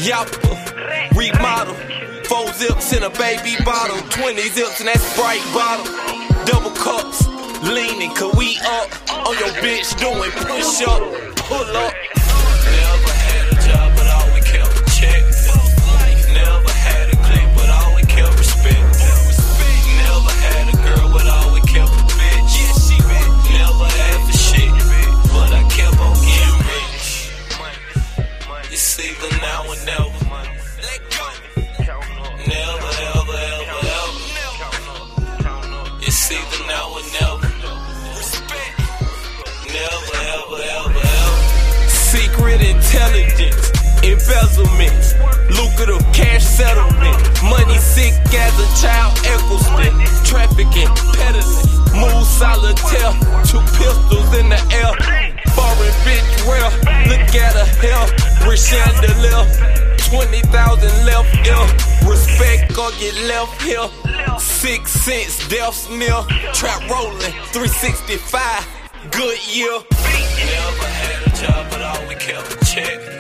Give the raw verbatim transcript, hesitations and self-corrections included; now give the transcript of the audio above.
Yappa, remodel. Four zips in a baby bottle. Twenty zips in that Sprite bottle. Double cups, leaning, cause we up. On your bitch doing push up, pull up. Never had a job, but all we kept was checks. Never had a clique, but all we kept respect. Never had a girl, but all we kept a bitch. Never had for shit, but I kept on getting rich. It's either now or never. Never, ever, ever, ever. It's either now or never. Never, ever, ever, ever. Secret intelligence, embezzlement, lucrative cash settlement, money sick as a child, Eccleston, trafficking, peddling, move solitaire, two pistols in the air, foreign bitch real, look at her hair, rich chandelier, twenty thousand left ear, respect or get left here, six cents, death's meal, trap rolling, three sixty-five, good year. Never had a job, but all we kept was check.